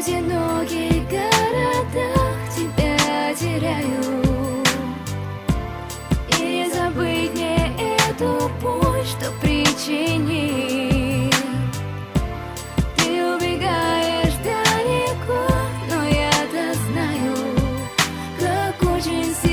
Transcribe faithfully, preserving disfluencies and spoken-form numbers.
одиноких городах тебя теряю. И не забыть мне эту боль, что причинил. Ты убегаешь далеко, но я-то знаю, как очень сильно